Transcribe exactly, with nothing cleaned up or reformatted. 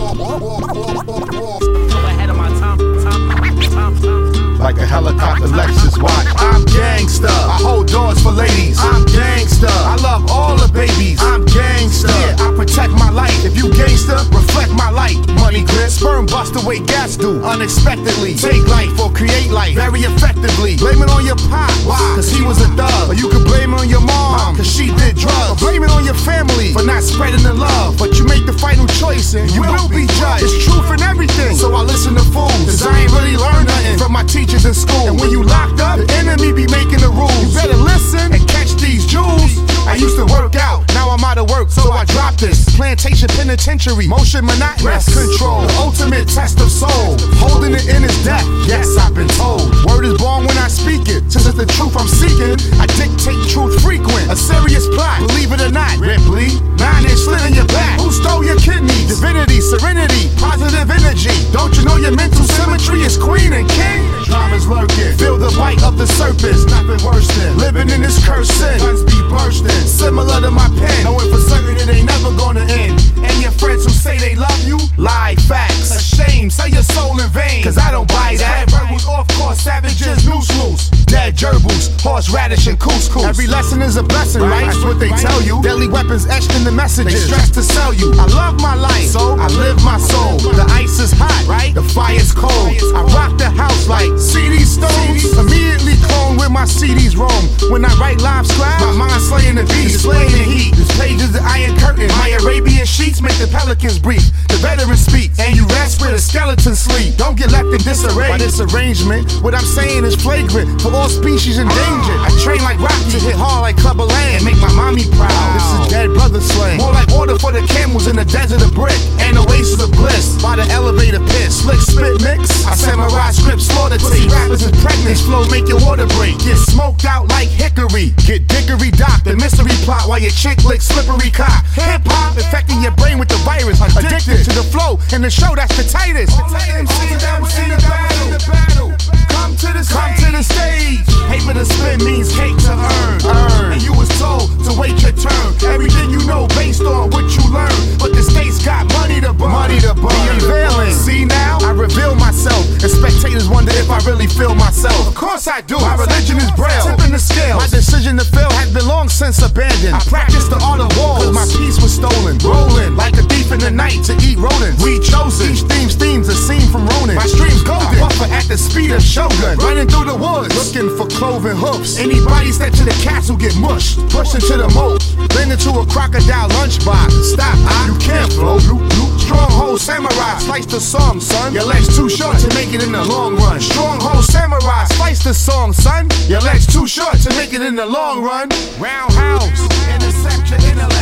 ahead of my time, time, time, time. Like a helicopter Lexus watch. I'm gangsta. I hold doors for ladies. I'm gangsta. I love all the babies. I'm gangsta. Yeah, I protect my life. If you gangsta, reflect my light. Money grip, sperm bust the way gas do. Unexpectedly, take life or create life very effectively. Blame it on your pop, why? Cause he was a thug. Or you could blame it on your mom, cause she did drugs. Or blame it on your family for not spreading the love. But you make the final choice and you will be judged. It's truth in everything, so I listen to fools. Cause I ain't really learned nothing from my teachers in school. And when you locked up, the enemy be making the rules. You better listen and catch these jewels. I used to work out, now I'm out of work, so I dropped this. Plantation penitentiary, motion monotonous. Rest control, the ultimate test of soul. Holding it in is death, yes, I've been told. Word is born when I speak it. Since it's the truth I'm seeking, I dictate truth frequent. A serious plot, believe it or not. Ripley, nine inch slit in your back. Who stole your kidney? Divinity, serenity, positive energy. Don't you know your mental symmetry is queen and king? Drama's lurking, feel the bite of the serpent. Nothing worse than living in this cursed sin. Guns be bursting, similar to my pen. Knowing for certain it ain't never gonna end. And your friends who say they love you, lie, facts. A shame, sell your soul in vain. Cause I don't buy that. Verbals off course, savages, loose loose. Dead gerbils, horseradish and couscous. Every lesson is a blessing, right? That's what they tell you. Deadly weapons etched in the messages. They stress to sell you. I love my life, so I live my soul. The ice is hot, right? The fire's cold. I rock the house like C D stones. Immediately clone where my C Ds roam. When I write live scribe, my mind slaying the beast, slaying the heat. This page is the iron curtain. My Arabian sheets make the pelicans breathe. The veteran speaks, and you rest where the skeletons sleep. Don't get left in disarray by this arrangement. What I'm saying is flagrant for all species endangered. I train like Rocky to hit hard like Clubber Lang and make my mommy proud. This is dead brother slang. More like order for the camels in the desert of brick and oasis of bliss by the elevator pit. Slick spit mix. I samurai script slaughter tape. Rappers is pregnant. Flow make your water break. Get smoked out like hickory. Get dickory docked. The mystery plot while your chick licks slippery cock. Hip hop infecting your brain with the virus. Addicted to the flow and the show that's the tightest. All the M Cs that was in the battle. Come to the come to the stage. Paper to spin means cake to earn. Earn. And you was told to wait your turn. Everything you know based on what you learn. But the state's got money to burn. Money to burn. The unveiling. See now, I reveal myself. And spectators wonder if I really feel myself. Of course I do. My religion is braille. Tipping the scales. My decision to fail has been long since abandoned. I practiced the art of war. Cause my peace was stolen. Rolling like a thief in the night to eat rodents. We chosen. Each theme's themes a scene from Ronin. My stream's golden. I buffer at the speed of Shogun. Running through the woods. Looking for cloven hoofs. Anybody step to the castle get mushed. Pushed into the moat. Bend into a crocodile lunchbox. Stop, I. You can't float. Stronghold samurai. Slice the song, son. Your legs too short to make it in the long run. Stronghold samurai. Slice the song, son. Your legs too short to make it in the long run. Roundhouse. Intercept your intellect.